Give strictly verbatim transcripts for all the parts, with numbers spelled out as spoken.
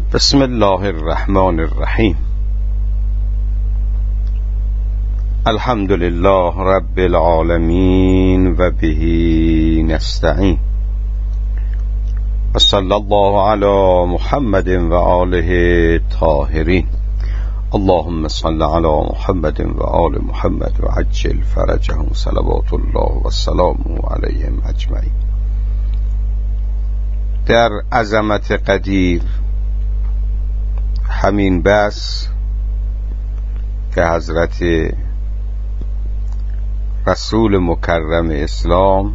بسم الله الرحمن الرحیم. الحمد لله رب العالمین و به نستعین و صلی الله علی محمد و آله الطاهرین. اللهم صل علی محمد و آل محمد و عجل فرجهم صلوات الله و سلام علیهم اجمعین. در عظمت قدیر همین بس که حضرت رسول مکرم اسلام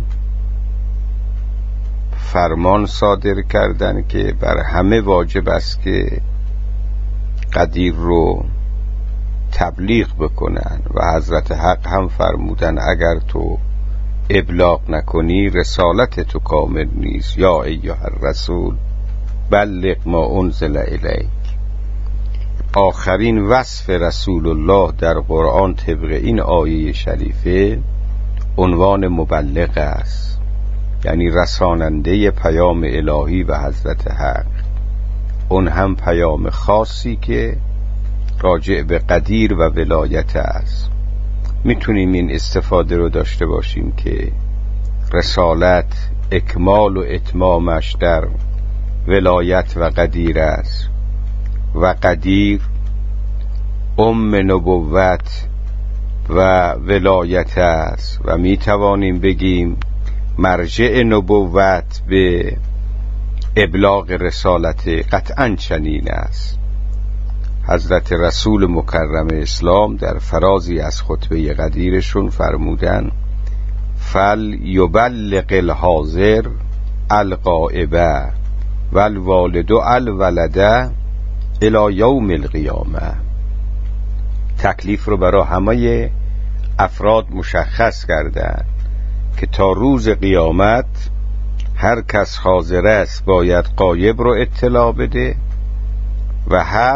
فرمان صادر کردن که بر همه واجب است که قدیر رو تبلیغ بکنن و حضرت حق هم فرمودن اگر تو ابلاغ نکنی رسالت تو کامل نیست. یا ایها الرسول بلغ ما انزل الیک. آخرین وصف رسول الله در قرآن طبق این آیه شریفه عنوان مبلغ است، یعنی رساننده پیام الهی و حضرت حق. اون هم پیام خاصی که راجع به قدیر و ولایت است. میتونیم این استفاده رو داشته باشیم که رسالت اکمال و اتمامش در ولایت و قدیر است و قدیر ام نبوت و ولایت است و می توانیم بگیم مرجع نبوت به ابلاغ رسالت قطعا چنین است. حضرت رسول مکرم اسلام در فرازی از خطبه قدیرشون فرمودن فل یبلغ الحاضر الغائب والوالد الولد الی یوم القیامه. تکلیف رو برای همه افراد مشخص کردن که تا روز قیامت هر کس حاضر است باید غایب رو اطلاع بده و هر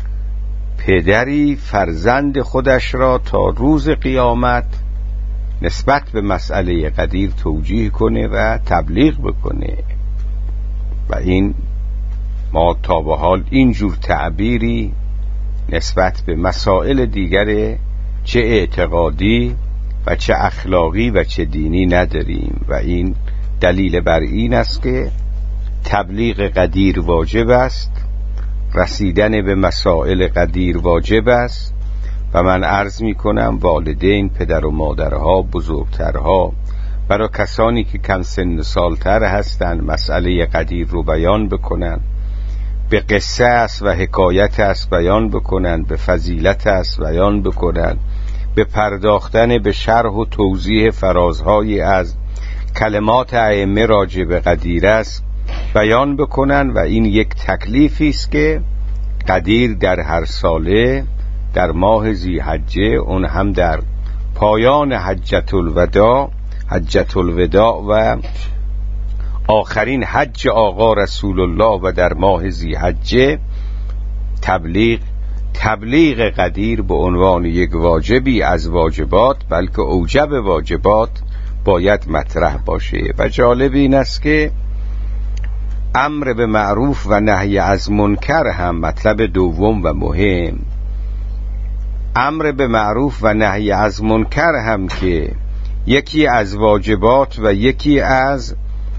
پدری فرزند خودش را تا روز قیامت نسبت به مسئله قدیر توجیه کنه و تبلیغ بکنه. و این ما تا به حال اینجور تعبیری نسبت به مسائل دیگر چه اعتقادی و چه اخلاقی و چه دینی نداریم و این دلیل بر این است که تبلیغ قدیر واجب است، رسیدن به مسائل قدیر واجب است و من عرض می کنم والدین، پدر و مادرها، بزرگترها برای کسانی که کم سن سالتر هستند مسئله قدیر رو بیان بکنن، به قصه است و حکایت است بیان بکنن، به فضیلت است بیان بکنن، به پرداختن به شرح و توضیح فرازهایی از کلمات ائمه راجع به قدیر است بیان بکنن. و این یک تکلیفی است که قدیر در هر ساله در ماه ذی‌حجه، اون هم در پایان حجة الوداع حجة الوداع و آخرین حج آقا رسول الله و در ماه ذی‌حجه تبلیغ تبلیغ قدیر به عنوان یک واجبی از واجبات بلکه اوجب واجبات باید مطرح باشه. و جالب این است که امر به معروف و نهی از منکر هم مطلب دوم و مهم، امر به معروف و نهی از منکر هم که یکی از واجبات و یکی از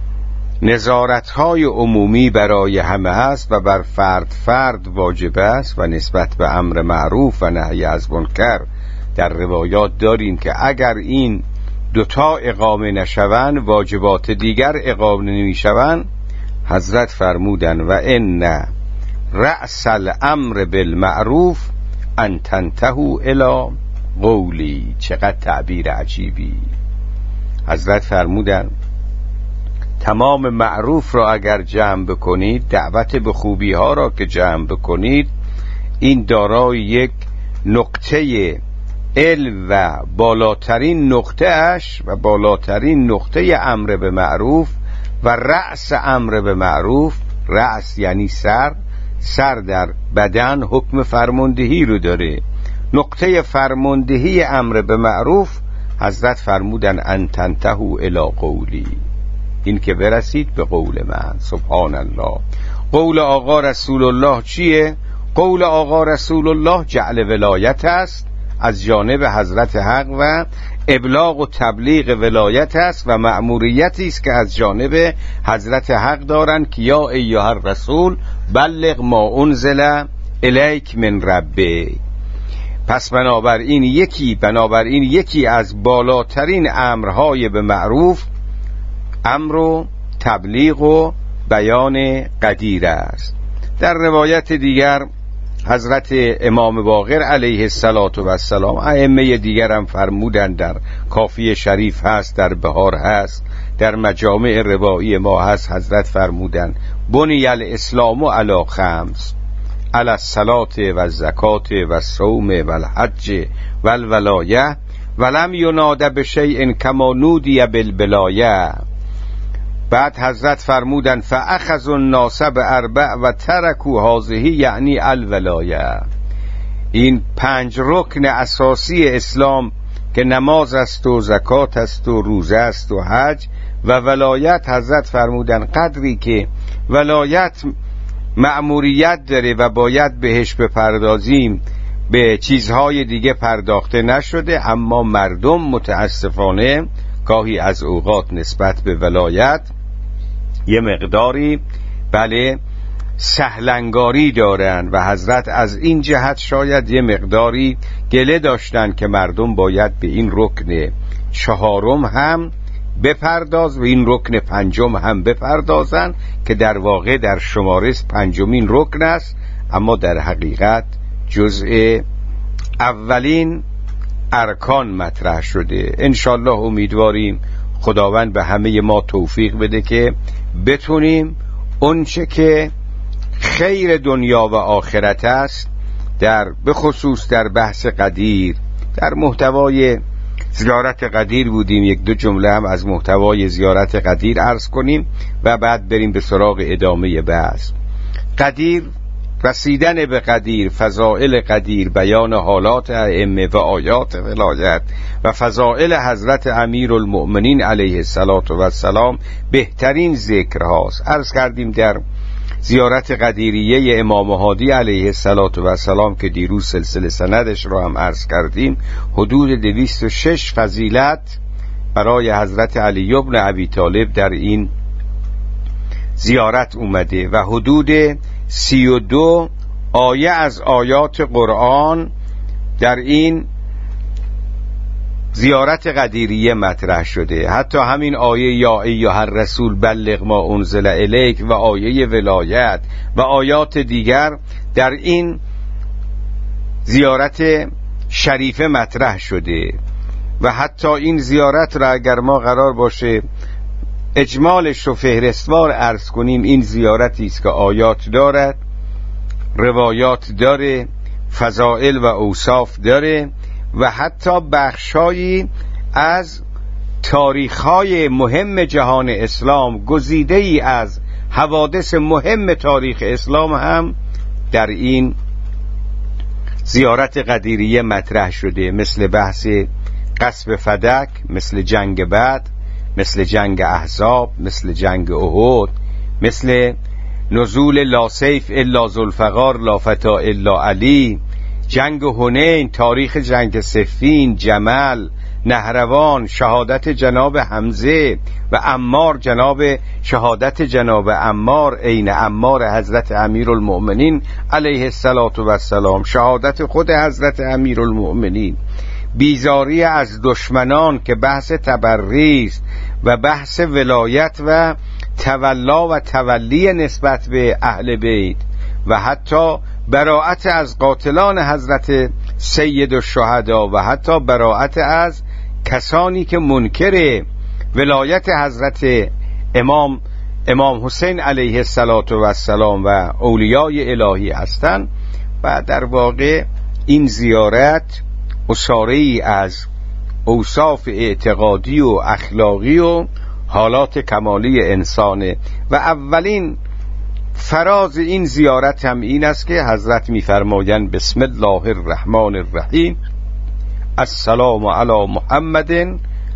نظارت‌های عمومی برای همه است و بر فرد فرد واجب است. و نسبت به امر معروف و نهی از منکر در روایات داریم که اگر این دوتا اقامه نشوند واجبات دیگر اقامه نمیشوند. حضرت فرمودن و ان رأس الامر بالمعروف ان تنتهوا الی قولی. چقدر تعبیر عجیبی. حضرت فرمودن تمام معروف را اگر جمع بکنید، دعوت به خوبی ها را که جمع بکنید، این دارای یک نقطه علم و بالاترین نقطه اش و بالاترین نقطه امر به معروف و رأس امر به معروف. رأس یعنی سر، سر در بدن حکم فرماندهی رو داره. نقطه فرماندهی امر به معروف حضرت فرمودن ان تنتهوا الی قولی، این که برسید به قول من. سبحان الله. قول آقا رسول الله چیه؟ قول آقا رسول الله جعل ولایت است از جانب حضرت حق و ابلاغ و تبلیغ ولایت است و مأموریتی است که از جانب حضرت حق دارند که یا ایها الرسول بلغ ما انزل الیک من ربک. پس بنابراین یکی بنابراین یکی از بالاترین امرهای به معروف امر و تبلیغ و بیان قدیر است. در روایت دیگر حضرت امام باقر علیه السلام، ائمه دیگر هم فرمودند، در کافی شریف هست، در بهار هست، در مجامع روایی ما هست، حضرت فرمودند بنی الاسلام علی خمس علی الصلاة و الزکات و الصوم و الحج و الولایه ولم یناد بشیء کما نودی بالبلایه. بعد حضرت فرمودن فاخذوا الناس باربع و ترکوا هذه یعنی الولایه. این پنج رکن اساسی اسلام که نماز است و زکات است و روزه است و حج و ولایت، حضرت فرمودن قدری که ولایت مأموریت داره و باید بهش بپردازیم، به چیزهای دیگه پرداخته نشده، اما مردم متاسفانه گاهی از اوقات نسبت به ولایت یه مقداری بله سهلنگاری دارن و حضرت از این جهت شاید یه مقداری گله داشتن که مردم باید به این رکن چهارم هم بپرداز و این رکن پنجم هم بپردازن که در واقع در شماره پنجمین رکن است، اما در حقیقت جزء اولین ارکان مطرح شده. انشالله امیدواریم خداوند به همه ما توفیق بده که بتونیم اونچه که خیر دنیا و آخرت است، در بخصوص در بحث قدیر، در محتوای زیارت قدیر بودیم، یک دو جمله هم از محتوای زیارت قدیر عرض کنیم و بعد بریم به سراغ ادامه بحث. قدیر، رسیدن به قدیر، فضائل قدیر، بیان حالات ائمه و آیات ولایت و فضائل حضرت امیرالمؤمنین علیه السلام بهترین ذکر هاست. عرض کردیم در زیارت قدیریه امام هادی علیه السلام که دیروز سلسله سندش رو هم عرض کردیم، حدود دویست و شش فضیلت برای حضرت علی ابن ابی طالب در این زیارت اومده و حدود سی و دو آیه از آیات قرآن در این زیارت قدیریه مطرح شده. حتی همین آیه یا ایها الرسول بلغ ما انزل الیک و آیه ولایت و آیات دیگر در این زیارت شریفه مطرح شده و حتی این زیارت را اگر ما قرار باشه اجمالش رو فهرستوار عرض کنیم، این زیارتی است که آیات دارد، روایات داره، فضائل و اوصاف داره و حتی بخشایی از تاریخ‌های مهم جهان اسلام، گزیده‌ای از حوادث مهم تاریخ اسلام هم در این زیارت قدیریه مطرح شده، مثل بحث قصب فدک، مثل جنگ بدر، مثل جنگ احزاب، مثل جنگ احد، مثل نزول لا سیف الا ذوالفقار لا فتا الا علی، جنگ حنین، تاریخ جنگ صفین، جمل، نهروان، شهادت جناب حمزه و عمار، جناب شهادت جناب عمار عین عمار حضرت امیرالمؤمنین علیه السلام، شهادت خود حضرت امیرالمؤمنین، بیزاری از دشمنان که بحث تبری است و بحث ولایت و تولا و تولی نسبت به اهل بیت و حتی براءت از قاتلان حضرت سید الشهدا و حتی براءت از کسانی که منکر ولایت حضرت امام امام حسین علیه السلام و اولیای الهی هستند. و در واقع این زیارت اساره‌ای از اوصاف اعتقادی و اخلاقی و حالات کمالی انسانه و اولین فراز این زیارت هم این است که حضرت می‌فرمایند بسم الله الرحمن الرحیم السلام علی محمد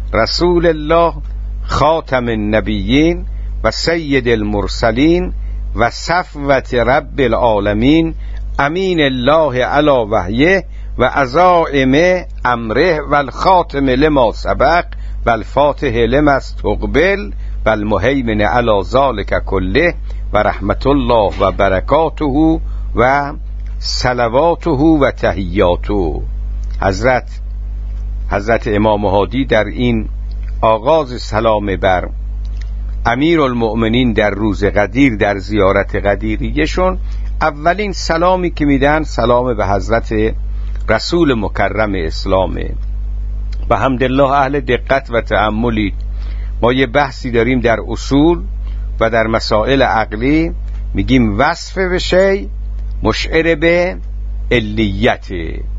رسول الله خاتم النبیین و سید المرسلین و صفوت رب العالمین امین الله علی وحیه و عزائم امره و الخاتم لما سبق و الفاتح لما استقبل و المهیمن علی ذالک کله و رحمت الله و برکاته و صلواته و تحیاته. حضرت حضرت امام هادی در این آغاز سلام بر امیر المؤمنین در روز قدیر در زیارت قدیریشون، اولین سلامی که میدن سلام به حضرت رسول مکرم اسلامه. و حمدالله اهل دقت و تأملی، ما یه بحثی داریم در اصول و در مسائل عقلی، میگیم وصف به شی مشعر به علیت.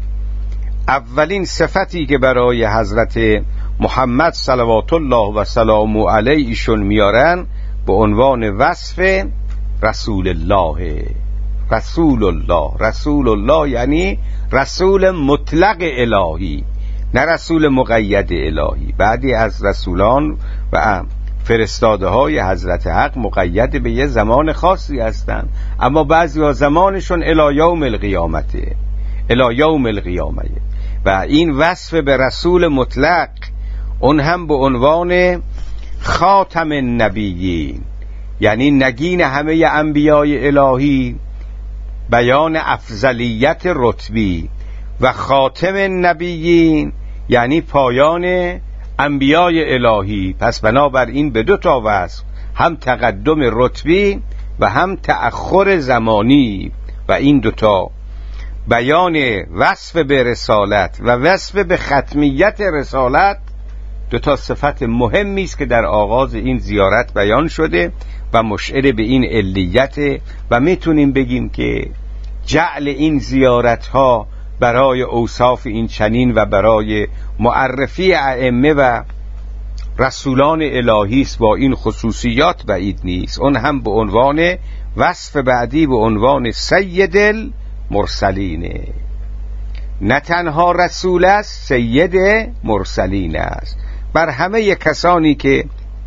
اولین صفتی که برای حضرت محمد صلوات الله و سلامه علیه ایشون میارن به عنوان وصف رسول الله. رسول الله رسول الله یعنی رسول مطلق الهی، نه رسول مقید الهی. بعضی از رسولان و فرستاده های حضرت حق مقید به یه زمان خاصی هستن، اما بعضی ها زمانشون الی یوم القیامته، الی یوم القیامه. و این وصف به رسول مطلق، اون هم به عنوان خاتم النبیین، یعنی نگین همه انبیای الهی، بیان افضلیت رتبی، و خاتم النبیین یعنی پایان انبیای الهی. پس بنابراین به دو تا وصف، هم تقدم رتبی و هم تأخر زمانی، و این دوتا بیان وصف به رسالت و وصف به ختمیت رسالت، دوتا صفت مهمی است که در آغاز این زیارت بیان شده و مشعر به این علیت. و میتونیم بگیم که جعل این زیارت ها برای اوصاف این چنین و برای معرفی ائمه و رسولان الهی است با این خصوصیات بعید نیست. اون هم به عنوان وصف بعدی به عنوان سید المرسلین، نه تنها رسول است، سید مرسلین است. بر همه کسانی که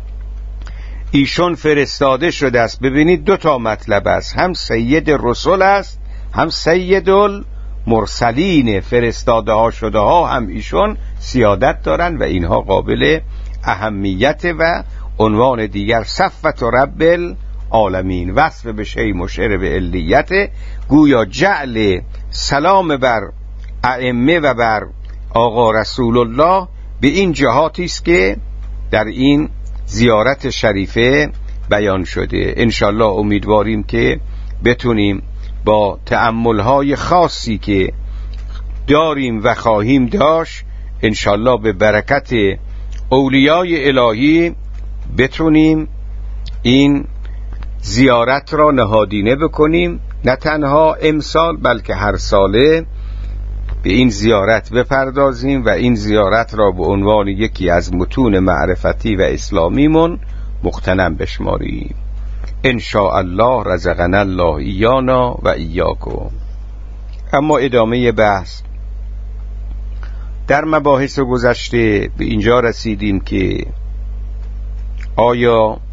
ایشون فرستاده شده است ببینید دو تا مطلب است، هم سید رسول است هم سید المرسلین. فرستاده ها شده ها هم ایشون سیادت دارن و اینها قابل اهمیت. و عنوان دیگر صفوت رب العالمین، وصف به شی مشعر به علیت، گویا جعل سلام بر ائمه و بر آقا رسول الله به این جهاتی است که در این زیارت شریفه بیان شده. انشالله امیدواریم که بتونیم با تأمل‌های خاصی که داریم و خواهیم داشت انشالله به برکت اولیای الهی بتونیم این زیارت را نهادینه بکنیم، نه تنها امسال بلکه هر ساله به این زیارت بپردازیم و این زیارت را به عنوان یکی از متون معرفتی و اسلامیمون مغتنم بشماریم. ان شاء الله رزقنا الله ایانا و ایاکم. اما ادامه بحث در مباحث گذشته به اینجا رسیدیم که آیا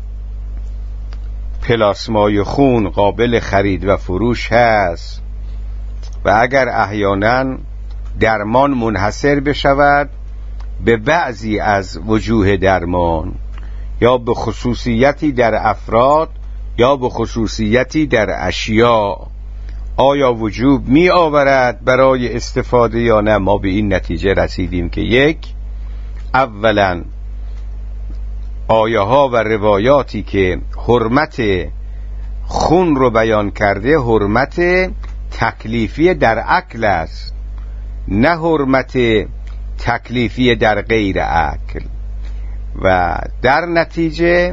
پلاسمای خون قابل خرید و فروش هست و اگر احیانا درمان منحصر بشود به بعضی از وجوه درمان یا به خصوصیتی در افراد یا به خصوصیتی در اشیاء، آیا وجوب می آورد برای استفاده یا نه؟ ما به این نتیجه رسیدیم که یک، اولا آیه ها و روایاتی که حرمت خون رو بیان کرده حرمت تکلیفی در اکل است، نه حرمت تکلیفی در غیر اکل، و در نتیجه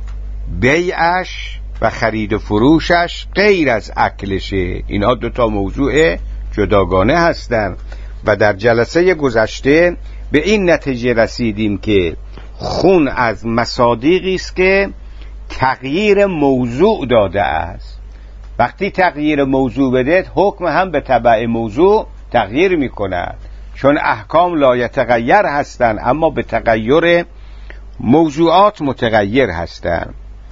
بیعش و خرید و فروشش غیر از اکلشه. اینها دوتا موضوع جداگانه هستند و در جلسه گذشته به این نتیجه رسیدیم که خون از مصادیقی است که تغییر موضوع داده است. وقتی تغییر موضوع بده حکم هم به تبع موضوع تغییر می کند، چون احکام لا یتغیر هستند اما به تغییر موضوعات متغیر هستند.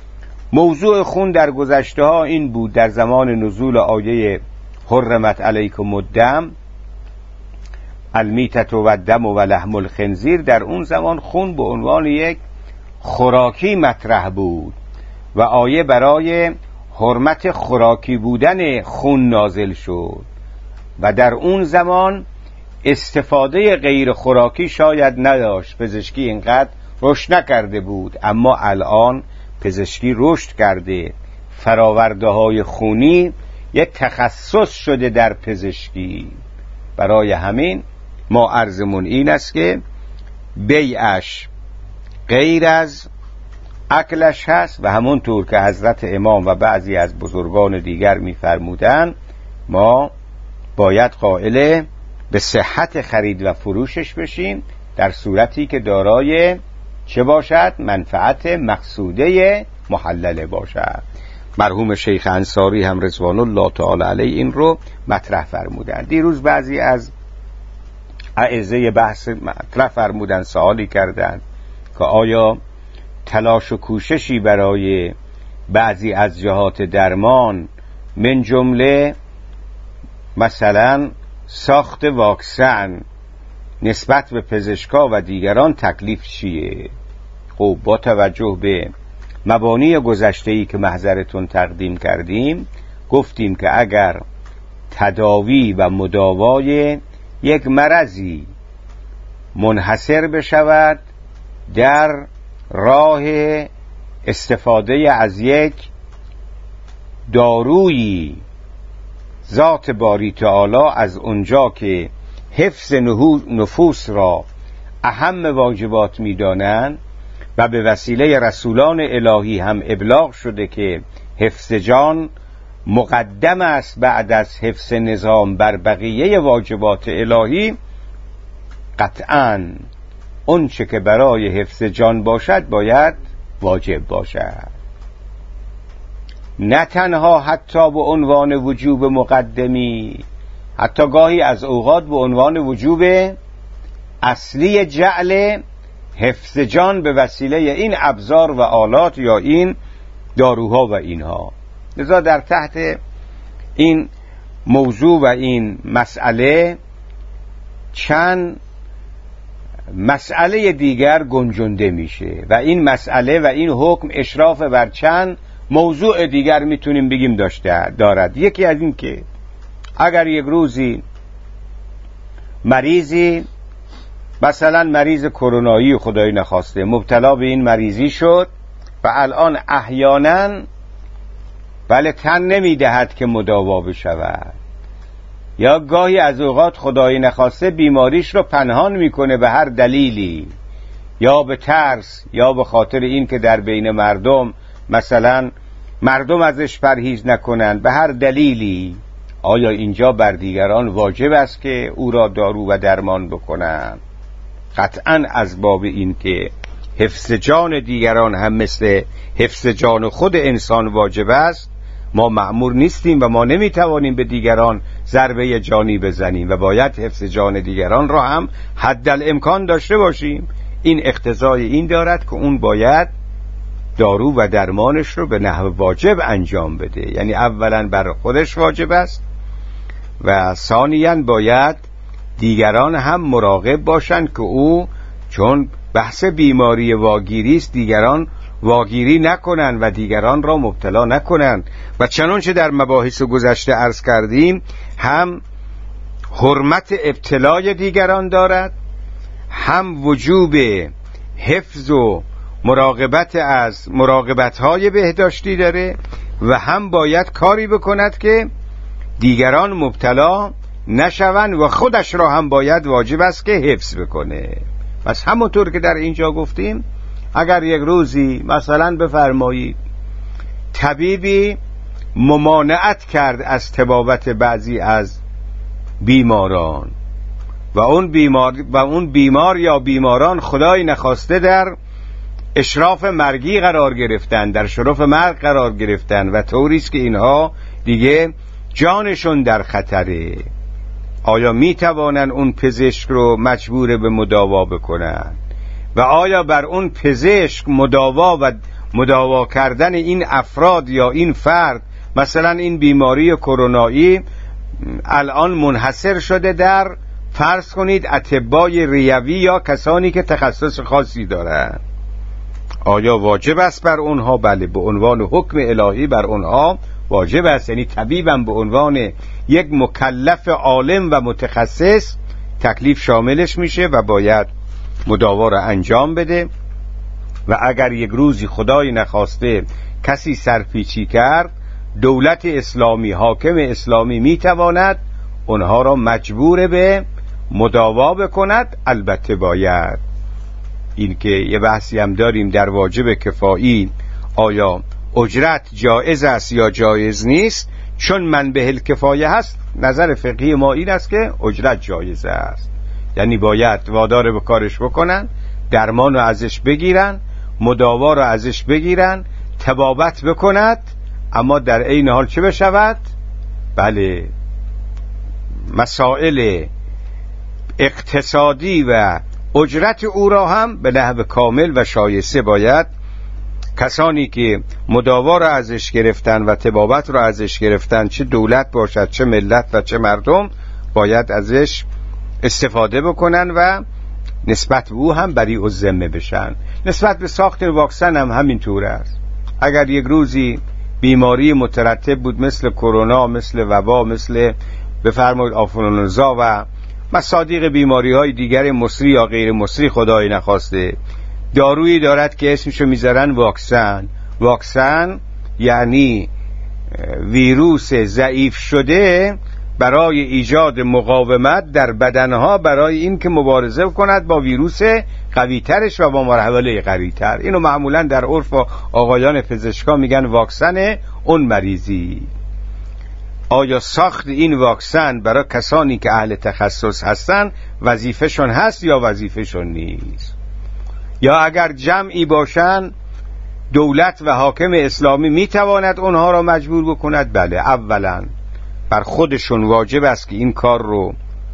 موضوع خون در گذشته ها این بود، در زمان نزول آیه حرمت علیکم الدم المیتة و الدم و لحم الخنزیر، در اون زمان خون به عنوان یک خوراکی مطرح بود و آیه برای حرمت خوراکی بودن خون نازل شد و در اون زمان استفاده غیر خوراکی شاید نداشت، پزشکی اینقدر رشد نکرده بود، اما الان پزشکی رشد کرده، فراورده های خونی یک تخصص شده در پزشکی. برای همین ما عرضمون این است که بیعش غیر از اکلش هست و همونطور که حضرت امام و بعضی از بزرگان دیگر می‌فرمودند ما باید قائل به صحت خرید و فروشش بشیم در صورتی که دارای چه باشد؟ منفعت مقصوده محلله باشد. مرحوم شیخ انصاری هم رضوان الله تعالی علیه این رو مطرح فرمودن. دیروز بعضی از اعضای بحث مطرح فرمودن، سوالی کردند که آیا تلاش و کوششی برای بعضی از جهات درمان من جمله مثلا ساخت واکسن نسبت به پزشکا و دیگران تکلیف چیه؟ خب با توجه به مبانی گذشته‌ای که محضرتون تقدیم کردیم گفتیم که اگر تداوی و مداوای یک مرضی منحصر بشود در راه استفاده از یک دارویی، ذات باری تعالی از اونجا که حفظ نفوس را اهم واجبات می‌دانند و به وسیله رسولان الهی هم ابلاغ شده که حفظ جان مقدم است بعد از حفظ نظام بر بقیه واجبات الهی، قطعاً اون چه که برای حفظ جان باشد باید واجب باشد، نه تنها حتی به عنوان وجوب مقدمی، حتی گاهی از اوقات به عنوان وجوب اصلی جعل حفظ جان به وسیله این ابزار و آلات یا این داروها و اینها. لذا در تحت این موضوع و این مسئله چند مسئله دیگر گنجنده میشه و این مسئله و این حکم اشراف بر چند موضوع دیگر میتونیم بگیم داشته دارد. یکی از این که اگر یک روزی مریضی مثلا مریض کرونایی خدای نخواسته مبتلا به این مریضی شد و الان احیانا بله تن نمیدهد که مداوا بشود، یا گاهی از اوقات خدای نخواسته بیماریش رو پنهان میکنه به هر دلیلی، یا به ترس یا به خاطر این که در بین مردم مثلا مردم ازش پرهیز نکنند، به هر دلیلی، آیا اینجا بر دیگران واجب است که او را دارو و درمان بکنند؟ قطعاً از باب این که حفظ جان دیگران هم مثل حفظ جان خود انسان واجب است، ما مأمور نیستیم و ما نمیتوانیم به دیگران ضربه جانی بزنیم و باید حفظ جان دیگران را هم حد الامکان داشته باشیم. این اقتضای این دارد که اون باید دارو و درمانش رو به نحو واجب انجام بده، یعنی اولا بر خودش واجب است و ثانیاً باید دیگران هم مراقب باشند که او چون بحث بیماری واگیری است دیگران واگیری نکنند و دیگران را مبتلا نکنند. و چنانچه در مباحث گذشته عرض کردیم هم حرمت ابتلای دیگران دارد، هم وجوب حفظ و مراقبت از مراقبت‌های بهداشتی داره و هم باید کاری بکند که دیگران مبتلا نشوند و خودش را هم باید واجب است که حفظ بکنه. پس همونطور که در اینجا گفتیم اگر یک روزی مثلا بفرمایید طبیبی ممانعت کرد از طبابت بعضی از بیماران و اون بیمار و اون بیمار یا بیماران خدای نخواسته در اشراف مرگی قرار گرفتن، در شرف مرگ قرار گرفتن و طوریست که اینها دیگه جانشون در خطره، آیا می توانن اون پزشک رو مجبور به مداوا بکنن؟ و آیا بر اون پزشک مداوا و مداوا کردن این افراد یا این فرد، مثلا این بیماری کرونایی الان منحصر شده در فرض کنید اطبای ریوی یا کسانی که تخصص خاصی دارند، آیا واجب است بر اونها؟ بله، به عنوان حکم الهی بر اونها واجب است. یعنی طبیبم به عنوان یک مکلف عالم و متخصص تکلیف شاملش میشه و باید مداوا را انجام بده. و اگر یک روزی خدای نخواسته کسی سرپیچی کرد، دولت اسلامی، حاکم اسلامی میتواند اونها را مجبور به مداوا بکند. البته باید این که یه بحثی هم داریم در واجب کفایی، آیا اجرت جایز است یا جایز نیست؟ چون منبع الکفایه هست، نظر فقهی ما این است که اجرت جایز است، یعنی باید وادار به کارش بکنن، درمان رو ازش بگیرن، مداوا رو ازش بگیرن، طبابت بکند، اما در عین حال چه بشود؟ بله، مسائل اقتصادی و اجرت او را هم به نحو کامل و شایسته باید کسانی که مداوا را ازش گرفتن و طبابت را ازش گرفتن، چه دولت باشد چه ملت و چه مردم، باید ازش استفاده بکنن و نسبت به او هم بری الذمه بشن. نسبت به ساخت واکسن هم همین طور است. اگر یک روزی بیماری مترتب بود مثل کرونا، مثل وبا، مثل بفرمایید آنفولانزا و مصادیق بیماری های دیگر مصری یا غیر مصری خدای نخواسته، دارویی دارد که اسمشو میذارن واکسن. واکسن یعنی ویروس ضعیف شده برای ایجاد مقاومت در بدنها، برای این که مبارزه کند با ویروس قوی ترش و با مرحله قوی تر. اینو معمولا در عرف آقایان پزشکا میگن واکسن اون مریضی. آیا ساخت این واکسن برای کسانی که اهل تخصص هستن وظیفهشون هست یا وظیفهشون نیست؟ یا اگر جمعی باشن دولت و حاکم اسلامی میتواند اونها را مجبور بکند؟ بله، اولا بر خودشون واجب است که این کار رو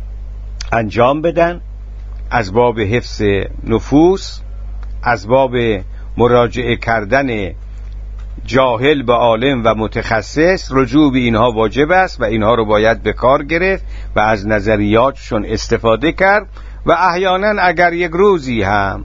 انجام بدن، از باب حفظ نفوس، از باب مراجعه کردن جاهل به عالم و متخصص، رجوع به اینها واجب است و اینها رو باید به کار گرفت و از نظریاتشون استفاده کرد. و احیانا اگر یک روزی هم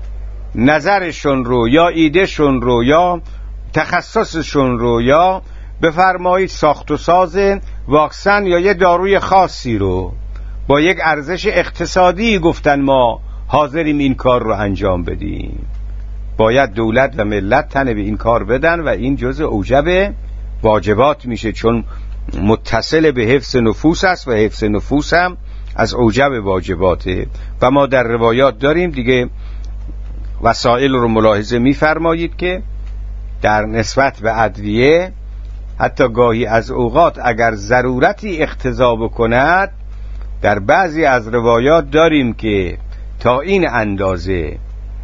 نظرشون رو یا ایدهشون رو یا تخصصشون رو یا بفرمایید ساخت و ساز واکسن یا یه داروی خاصی رو با یک ارزش اقتصادی گفتن ما حاضریم این کار رو انجام بدیم، باید دولت و ملت تن به این کار بدن و این جزء اوجب واجبات میشه، چون متصل به حفظ نفوس است و حفظ نفوس هم از اوجب واجباته. و ما در روایات داریم دیگه، وسائل رو ملاحظه میفرمایید که در نسبت به ادویه حتی گاهی از اوقات اگر ضرورتی اقتضا بکند، در بعضی از روایات داریم که تا این اندازه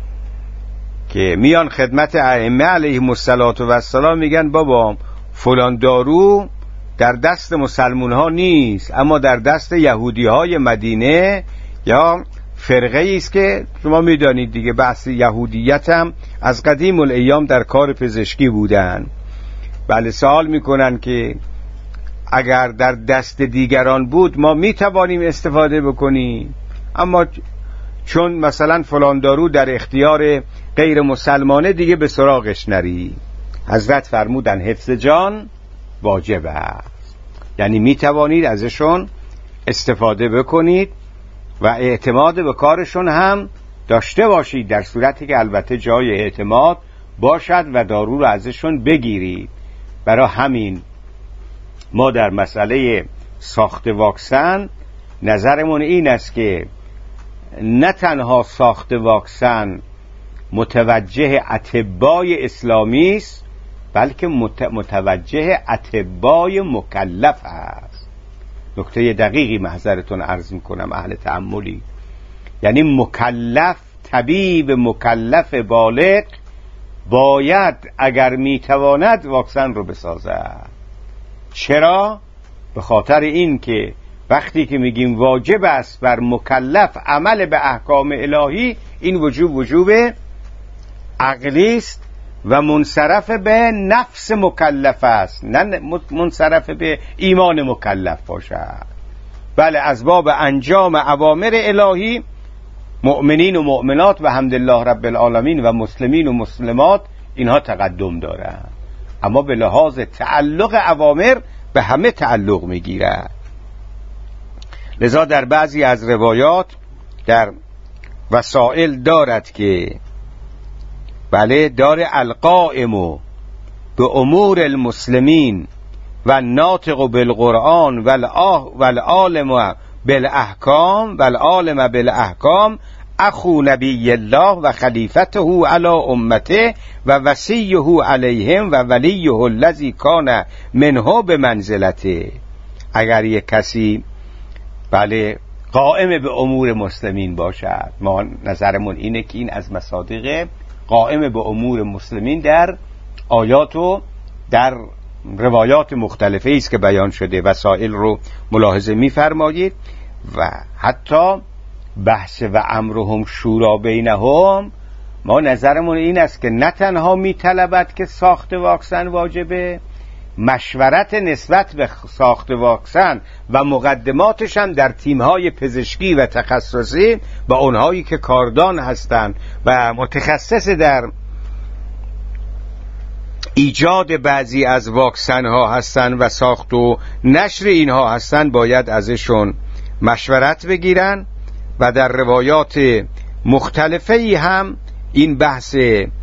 که میان خدمت ائمه علیهم السلام میگن بابا فلان دارو در دست مسلمون ها نیست، اما در دست یهودی های مدینه یا فرقه است که شما میدانید دیگه، بحث یهودیت هم از قدیم الایام در کار پزشکی بودن. بله، سوال میکنن که اگر در دست دیگران بود ما میتوانیم استفاده بکنیم، اما چون مثلا فلان دارو در اختیار غیر مسلمانه دیگه به سراغش نری. حضرت فرمودن حفظ جان واجب است، یعنی میتوانید ازشون استفاده بکنید و اعتماد به کارشون هم داشته باشید، در صورتی که البته جای اعتماد باشد و دارو رو ازشون بگیرید. برای همین ما در مسئله ساخت واکسن نظرمون این است که نه تنها ساخت واکسن متوجه اطبای اسلامی است، بلکه متوجه اطبای مکلف است. نکته دقیقی محضرتون عرض میکنم اهل تأملی، یعنی مکلف، طبیب مکلف بالغ باید اگر میتواند واکسن رو بسازد. چرا؟ به خاطر این که وقتی که میگیم واجب است بر مکلف عمل به احکام الهی، این وجوب وجوب عقلی است و منصرف به نفس مکلف است، نه منصرف به ایمان مکلف باشد. بله از باب انجام اوامر الهی مؤمنین و مؤمنات و حمدالله رب العالمین و مسلمین و مسلمات اینها تقدم دارند، اما به لحاظ تعلق اوامر به همه تعلق میگیرد. لذا در بعضی از روایات در وسائل دارد که بله دار القائم به امور المسلمین و ناطق بالقرآن و العالم بالاحکام و العالم بالاحکام اخو نبی الله و خلیفته علی امته و وصیه علیهم و ولیه الذی کان منه به منزلته. اگر یک کسی بله قائم به امور مسلمین باشد، ما نظرمون اینه که این از مصادیق قائم به امور مسلمین در آیات و در روایات مختلفه است که بیان شده، وسائل رو ملاحظه می‌فرمایید. و حتی بحث و امرهم شورا بینهم، ما نظرمون این است که نه تنها می‌طلبد که ساخت واکسن واجبه، مشورت نسبت به ساخت واکسن و مقدماتش هم در تیم‌های پزشکی و تخصصی با اونهایی که کاردان هستند و متخصص در ایجاد بعضی از واکسن ها هستند و ساخت و نشر اینها هستند، باید ازشون مشورت بگیرن. و در روایات مختلفی هم این بحث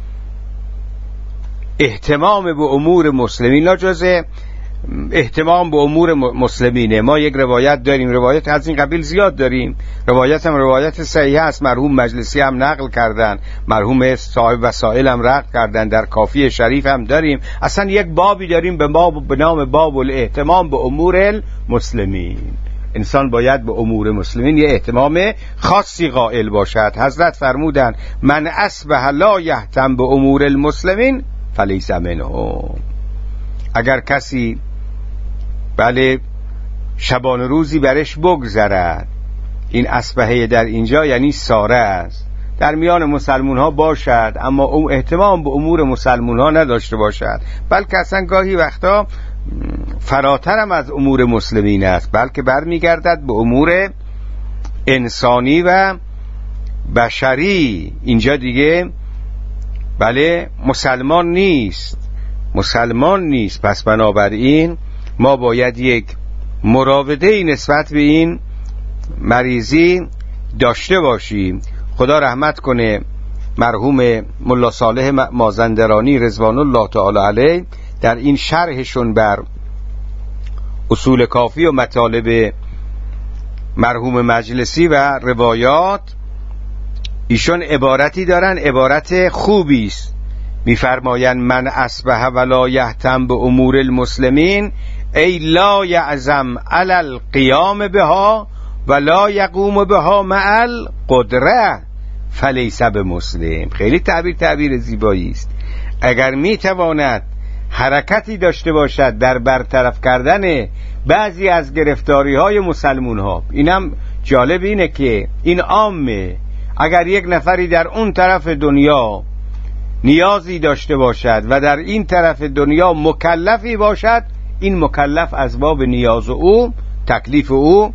اهتمام به امور مسلمین لا جزء اهتمام به امور مسلمینه. ما یک روایت داریم، روایت از این قبیل زیاد داریم، روایت هم روایت صحیح است، مرحوم مجلسی هم نقل کردن، مرحوم صاحب وسائل هم نقل کردن، در کافی شریف هم داریم. اصلا یک بابی داریم به باب به نام باب الاهتمام به امور المسلمین. انسان باید به امور مسلمین یه اهتمام خاصی قائل باشد. حضرت فرمودن من اصبح لا یهتم به امور المسلمین فلیس منهم. اگر کسی بله شبان روزی برش بگذرد، این اصبحه در اینجا یعنی ساره است، در میان مسلمون ها باشد اما اون اهتمام به امور مسلمون ها نداشته باشد، بلکه اصلا گاهی وقتا فراترم از امور مسلمین است، بلکه برمیگردد به امور انسانی و بشری. اینجا دیگه بله مسلمان نیست، مسلمان نیست. پس بنابراین ما باید یک مراوده‌ای نسبت به این مریضی داشته باشیم. خدا رحمت کنه مرحوم ملا صالح مازندرانی رضوان الله تعالی علیه در این شرحشون بر اصول کافی و مطالب مرحوم مجلسی و روایات، ایشون عبارتی دارن، عبارت خوبی است، میفرمایند من اصبح ولا یهتم به امور المسلمین ای لا یعزم علی القیام بها ولا یقوم بها مع القدره فلیس بمسلم. خیلی تعبیر تعبیر زیبایی است. اگر میتواند حرکتی داشته باشد در برطرف کردن بعضی از گرفتاری های مسلمون ها، اینم جالب اینه که این عامه، اگر یک نفری در اون طرف دنیا نیازی داشته باشد و در این طرف دنیا مکلفی باشد، این مکلف از باب نیاز او، تکلیف او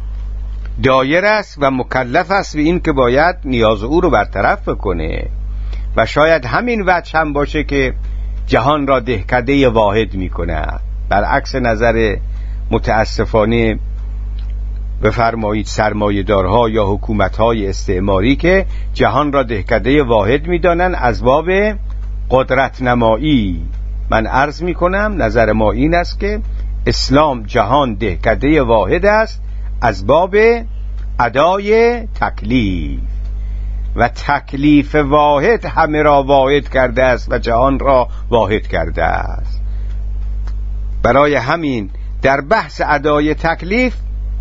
دایر است و مکلف است به این که باید نیاز او رو برطرف بکنه. و شاید همین وجه هم باشه که جهان را دهکده واحد میکنه، برعکس نظر متاسفانه بفرمایید سرمایه‌دارها یا حکومت‌های استعماری که جهان را دهکده واحد می‌دانند از باب قدرت نمایی. من عرض می‌کنم نظر ما این است که اسلام جهان دهکده واحد است از باب ادای تکلیف، و تکلیف واحد همه را واحد کرده است و جهان را واحد کرده است. برای همین در بحث ادای تکلیف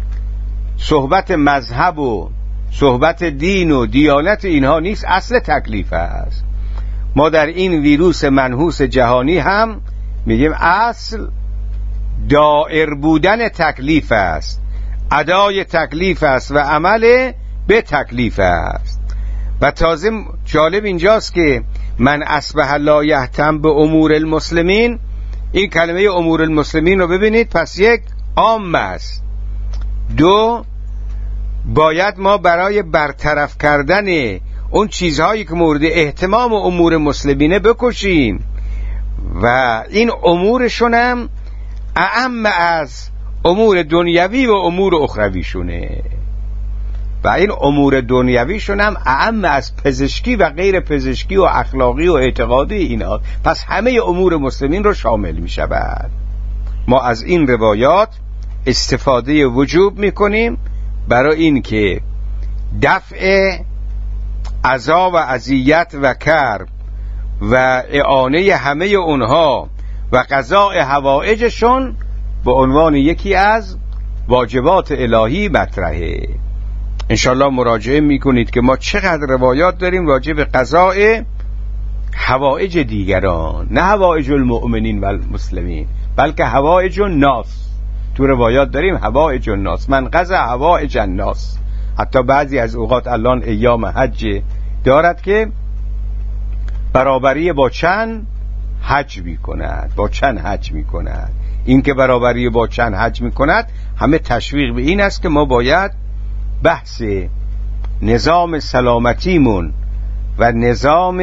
صحبت مذهب و صحبت دین و دیانت اینها نیست، اصل تکلیف است. ما در این ویروس منحوس جهانی هم میگیم اصل دائر بودن تکلیف است، ادای تکلیف است و عمل به تکلیف است. و تازه جالب اینجاست که من اصبح لا یهتم به امور المسلمین، این کلمه امور المسلمین رو ببینید، پس یک عام است. دو، باید ما برای برطرف کردن اون چیزهایی که مورد اهتمام امور مسلمینه بکشیم و این امورشون هم اعم از امور دنیوی و امور اخرویشونه و این امور دنیویشون هم اعم از پزشکی و غیر پزشکی و اخلاقی و اعتقادی اینا، پس همه امور مسلمین رو شامل می شود. ما از این روایات استفاده وجوب می کنیم برای این که دفع عذاب و اذیت و کرب و اعانه همه اونها و قضاء حوائجشون به عنوان یکی از واجبات الهی مطرحه. انشالله مراجعه میکنید که ما چقدر روایات داریم راجع به قضاء حوائج دیگران، نه حوائج المؤمنین و المسلمین بلکه حوائج الناس. تو روایات داریم حوائج الناس، من قضا حوائج الناس. حتی بعضی از اوقات الان ایام حج دارد که برابری با چند حج می کند، با چند حج می کند. این که برابری با چند حج می کند همه تشویق به این است که ما باید بحث نظام سلامتیمون و نظام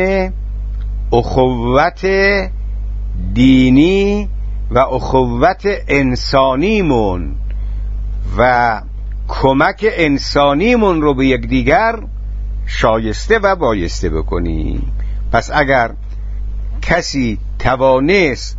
اخوت دینی و اخوت انسانیمون و کمک انسانیمون رو به یکدیگر شایسته و بایسته بکنیم. پس اگر کسی توانست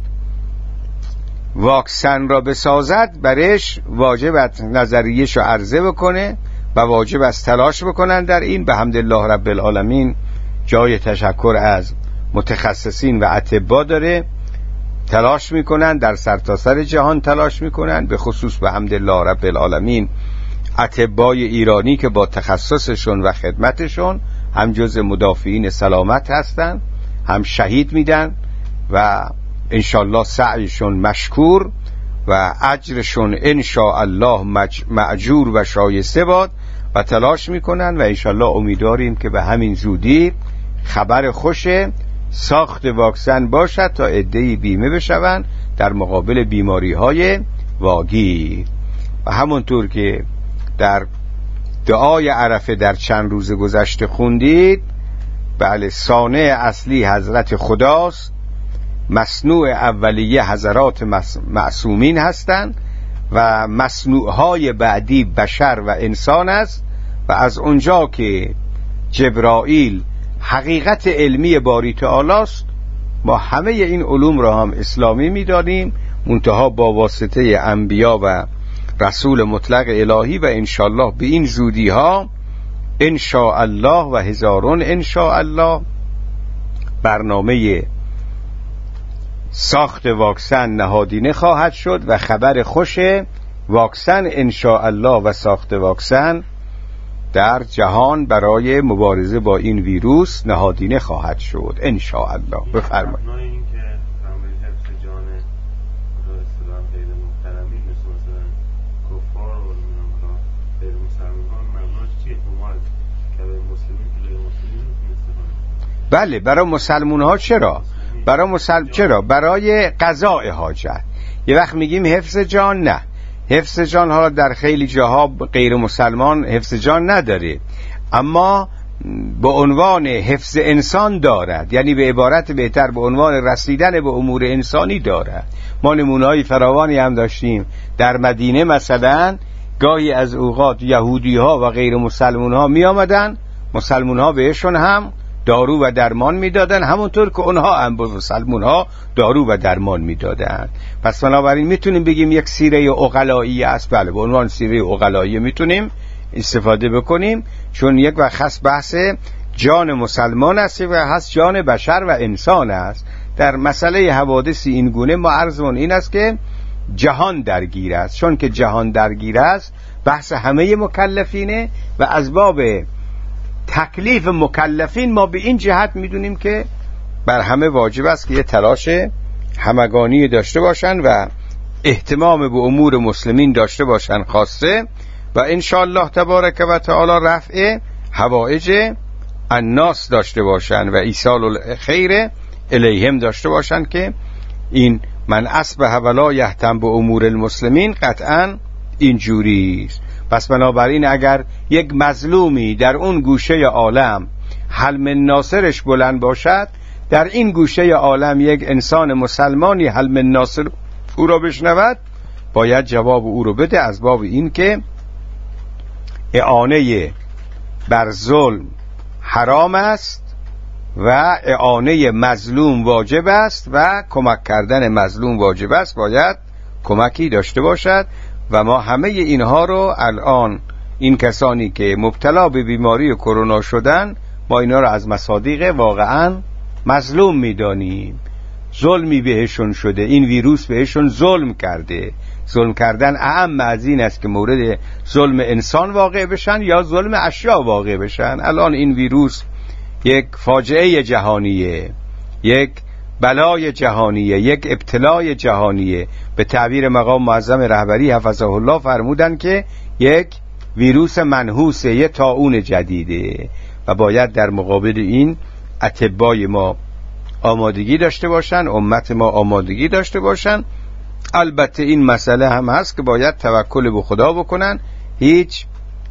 واکسن را بسازد، برش واجب است نظریه‌شو عرضه بکنه و واجب است تلاش بکنن در این. به حمدالله رب العالمین جای تشکر از متخصصین و اطباء داره، تلاش میکنن در سرتاسر جهان تلاش میکنن، به خصوص به حمدالله رب العالمین اطبای ایرانی که با تخصصشون و خدمتشون هم جز مدافعین سلامت هستن، هم شهید میدن و انشالله سعیشون مشکور و اجرشون انشاءالله مأجور و شایسته باد و تلاش میکنن و انشالله امیدواریم که به همین زودی خبر خوش ساخت واکسن باشد تا عده‌ای بیمه بشون در مقابل بیماری های واگیر. و همونطور که در دعای عرفه در چند روز گذشته خوندید، بله صانع اصلی حضرت خداست، مصنوع اولیه حضرات معصومین هستند و مصنوعهای بعدی بشر و انسان است و از اونجا که جبرائیل حقیقت علمی باری تعالی است، ما همه این علوم را هم اسلامی می‌دانیم، منتها با واسطه انبیا و رسول مطلق الهی و انشاءالله به این زودی ها انشاءالله و هزارون انشاءالله برنامه ساخت واکسن نهادینه خواهد شد و خبر خوش واکسن انشاءالله و ساخت واکسن در جهان برای مبارزه با این ویروس نهادینه خواهد شد انشاءالله. بفرمایید. بله برای مسلمون ها چرا؟ برای مسلم چرا؟ برای قضاء حاجت. یه وقت میگیم حفظ جان، نه، حفظ جان ها در خیلی جاها غیر مسلمان حفظ جان نداره، اما به عنوان حفظ انسان دارد، یعنی به عبارت بهتر به عنوان رسیدن به امور انسانی دارد. ما نمونه‌های فراوانی هم داشتیم در مدینه، مثلا گاهی از اوقات یهودی ها و غیر مسلمون ها می آمدن، مسلمون ها بهشون هم دارو و درمان میدادن، همونطور که اونها هم به مسلمون ها دارو و درمان میدادن. پس بنابراین میتونیم بگیم یک سیره عقلایی است. بله به عنوان سیره عقلایی میتونیم استفاده بکنیم، چون یک وقت خاص بحث جان مسلمان است و هست جان بشر و انسان است. در مسئله حوادث این گونه ما عرضمون این است که جهان درگیر است، چون که جهان درگیر است بحث همه مکلفینه و از باب تکلیف مکلفین ما به این جهت میدونیم که بر همه واجب است که یه تلاش همگانی داشته باشن و اهتمام به امور مسلمین داشته باشن خاصه، و انشاءالله تبارک و تعالی رفع حوائج الناس داشته باشن و ایصال الخیر الیهم داشته باشن که این من اصبح ولا یهتم به امور المسلمین قطعا اینجوریست. پس بنابراین اگر یک مظلومی در اون گوشه عالم حلم ناصرش بلند باشد، در این گوشه عالم یک انسان مسلمانی حلم ناصر او را بشنود، باید جواب او رو بده، از باب این که اعانه بر ظلم حرام است و اعانه مظلوم واجب است و کمک کردن مظلوم واجب است، باید کمکی داشته باشد. و ما همه اینها رو الان این کسانی که مبتلا به بیماری کرونا شدن، ما اینا رو از مصادیق واقعا مظلوم میدانیم. ظلمی بهشون شده، این ویروس بهشون ظلم کرده. ظلم کردن اعم از این است که مورد ظلم انسان واقع بشن یا ظلم اشیا واقع بشن. الان این ویروس یک فاجعه جهانیه، یک بلای جهانیه، یک ابتلای جهانیه. به تعبیر مقام معظم رهبری حفظه الله فرمودن که یک ویروس منحوسه، یک طاعون جدیده و باید در مقابل این اطبای ما آمادگی داشته باشن، امت ما آمادگی داشته باشن. البته این مسئله هم هست که باید توکل به خدا بکنن. هیچ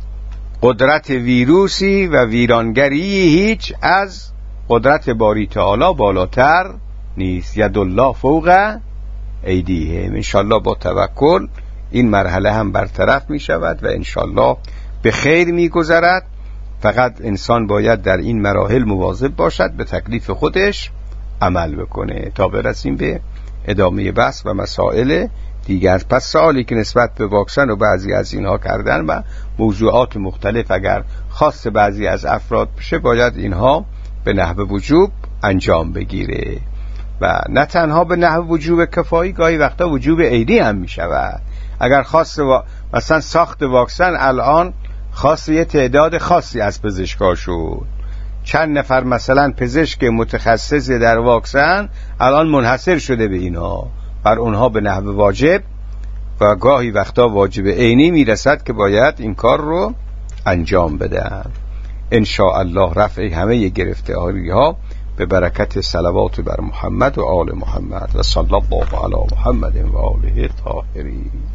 قدرت ویروسی و ویرانگری هیچ از قدرت باری تعالی بالاتر نیست. یدالله فوق ایدیهم. انشالله با توکل این مرحله هم برطرف می شود و انشالله به خیر می گذرد. فقط انسان باید در این مراحل مواظب باشد، به تکلیف خودش عمل بکنه تا برسیم به ادامه بحث و مسائل دیگر. پس سوالی که نسبت به واکسن و بعضی از اینها کردن و موضوعات مختلف اگر خاص بعضی از افراد بشه، باید اینها به نحو وجوب انجام بگیره و نه تنها به نحو وجوب کفایی، گاهی وقتا وجوب عینی هم می شود. اگر خاص و... مثلا ساخت واکسن الان خاص یه تعداد خاصی از پزشکا شد، چند نفر مثلا پزشک متخصص در واکسن الان منحصر شده به اینا، بر اونها به نحو واجب و گاهی وقتا واجب عینی میرسد که باید این کار رو انجام بدن. ان شاء الله رفع همه گرفتاری ها به برکت صلوات بر محمد و آل محمد و صلی الله علی محمد و آله الطاهرین.